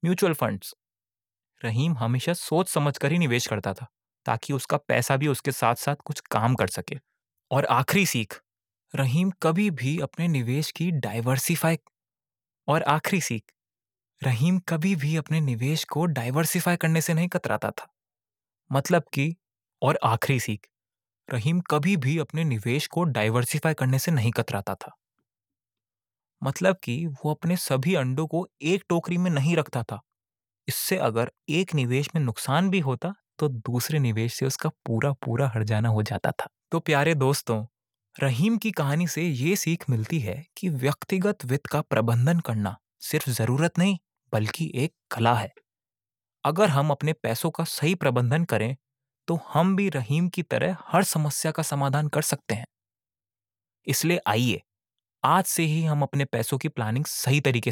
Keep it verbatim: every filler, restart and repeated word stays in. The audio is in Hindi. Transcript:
Mutual funds. रहीम हमेशा सोच समझ कर ही निवेश करता था ताकि उसका पैसा भी उसके साथ साथ कुछ काम कर सके। और आखिरी सीख, रहीम कभी भी अपने निवेश की डाइवर्सिफाई और आखिरी सीख रहीम कभी भी अपने निवेश को डाइवर्सिफाई करने से नहीं कतराता था। मतलब कि और आखिरी सीख, रहीम कभी भी अपने निवेश को डाइवर्सिफाई करने से नहीं कतराता था। मतलब कि वो अपने सभी अंडों को एक टोकरी में नहीं रखता था। इससे अगर एक निवेश में नुकसान भी होता तो दूसरे निवेश से उसका पूरा पूरा हट जाना हो जाता था। तो प्यारे दोस्तों, रहीम की कहानी से ये सीख मिलती है कि व्यक्तिगत वित्त का प्रबंधन करना सिर्फ जरूरत नहीं बल्कि एक कला है। अगर हम अपने पैसों का सही प्रबंधन करें तो हम भी रहीम की तरह हर समस्या का समाधान कर सकते हैं। इसलिए आइए आज से ही हम अपने पैसों की प्लानिंग सही तरीके